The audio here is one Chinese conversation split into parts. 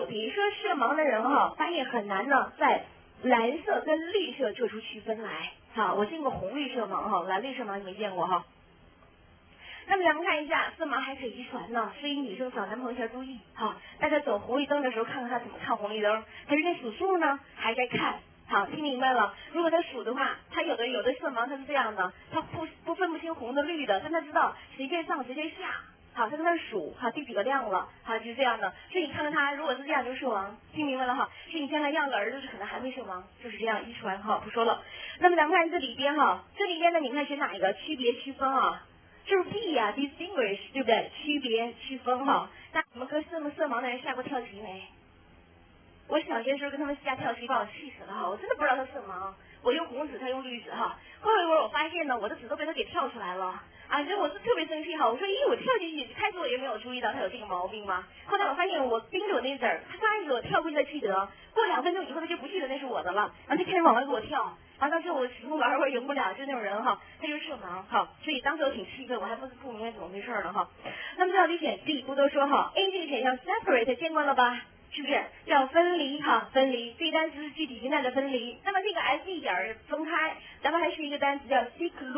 题，说色盲的人哈，发现很难呢，在蓝色跟绿色做出区分来。好，我见过红绿色盲哈，蓝绿色盲你没见过哈。那么咱们看一下，色盲还可以遗传呢，所以女生找男朋友要注意哈。大家走红绿灯的时候，看看他怎么看红绿灯，他是在数数呢，还是在看？好，听明白了。如果他数的话，他有的色盲他是这样的，他不分不清红的绿的，但他知道谁在上谁在下。好，他在那数，好，第几个亮了，好，就是这样的。所以你看看他，如果是这样就是色盲，听明白了哈。所以你将来要个儿子，就可能还会色盲，就是这样遗传哈，不说了。那么咱们看这里边哈，这里边呢，你看选哪一个？区别区分啊。就是 B 呀、distinguish 对不对？区别区分哈。那你们跟色盲的人下过跳棋没？我小学时候跟他们下跳棋，把我气死了哈！我真的不知道他色盲，我用红纸，他用绿纸哈。过了一会儿，我发现呢，我的纸都被他给跳出来了啊！所以我是特别生气哈！我说，我跳进去，开始我也没有注意到他有这个毛病嘛。后来我发现我盯着我那纸儿，他刚一给我跳过去才记得，过2分钟以后他就不记得那是我的了，然后就开始往外给我跳。啊，当时我始终玩赢不了，就那种人哈，他就是色盲哈，所以当时我挺气愤，我还不明白怎么回事呢哈。那么到底选 D， 不都说哈 ，A 这个选项 separate 见过了吧？是不是叫分离哈？分离，这个单词是具体形态的分离。那么这个 S 点分开，咱们还是一个单词叫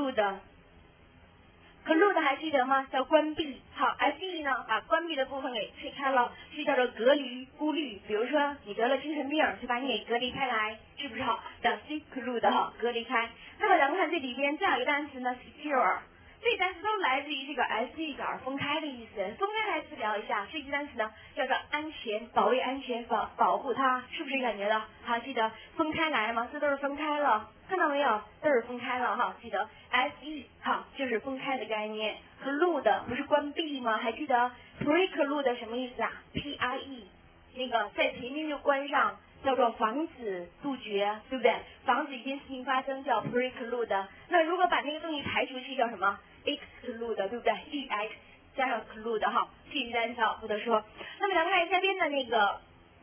seclude。clude 还记得吗？叫关闭。好 ，SE 呢把关闭的部分给推开了，是叫做隔离、孤立。比如说你得了精神病，就把你给隔离开来，是不是好？叫 seclude 哈，隔离开。那么咱们看这里边这样一个单词呢 ，secure。这单词都来自于这个 SE 点分开的意思，分开来治疗一下。这些单词呢叫做安全、保卫安全、保护它，是不是感觉到？好，记得分开来吗？这都是分开了，看到没有？都是分开了哈，记得 SE 好就是分开的概念。Clude 不是关闭吗？还记得 preclude 什么意思啊 ？PRE 那个在前面就关上。叫做防止杜绝，对不对？防止一件事情发生叫 preclude。那如果把那个东西排除去叫什么 exclude， 对不对 ？ex 加上 clude 哈，这一单词不得说。那么咱们看下边的那个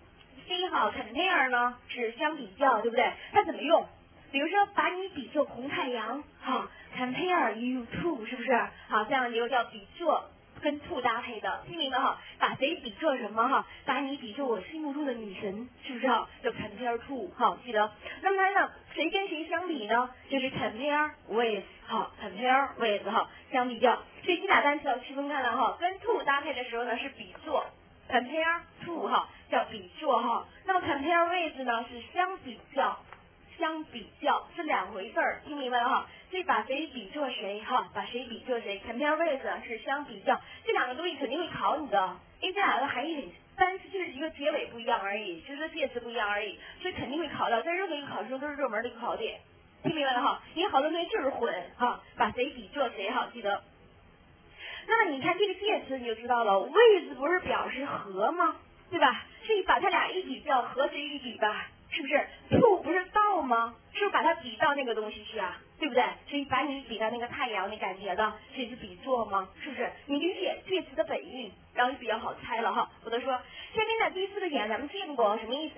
C 号 compare 呢是相比较，对不对？它怎么用？比如说把你比作红太阳，哈 ，compare you to 是不是？好，这样一个叫比作。跟 to 搭配的，听明白哈？把谁比作什么哈？把你比作我心目中的女神，是不是哈？就 compare to 哈，记得。那么它呢，谁跟谁相比呢？就是 compare with 哈 ，compare with 哈，相比较。所以这俩单词要区分开了哈。跟 to 搭配的时候呢是比作 ，compare to 哈叫比作哈。那么 compare with 呢是相比较。相比较是两回事儿，听明白了哈？所以把谁比作谁哈，把谁比作谁 ，compare with 是相比较，这两个东西肯定会考你的，因为这两个含义很，单词就是一个结尾不一样而已，就是介词不一样而已，所以肯定会考到，在任何一个考试中都是热门的一个考点，听明白了哈？因为好多同学就是混哈，把谁比作谁哈，记得。那么你看这个介词你就知道了 ，with 不是表示和吗？对吧？所以把它俩一比较，和谁一比吧？是不是 to 不是到吗？是不是把它比到那个东西去啊？对不对？所以把你比到那个太阳，你感觉到这是比作吗？是不是？你理解介词的本意，然后就比较好猜了哈。我都说下面的第4个点咱们见过，什么意思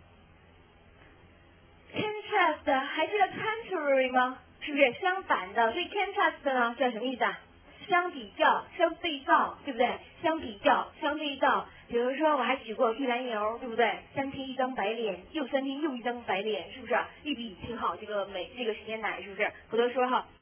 ？contrast 还记得 contrary 吗？是不是相反的？所以 contrast 呢叫什么意思啊？相比较、相对照，对不对？相比较、相对照。比如说，我还举过玉兰油，对不对？3天1张白脸，又3天又1张白脸，是不是？一比挺好，这个美，这个时间奶，是不是？我都说哈，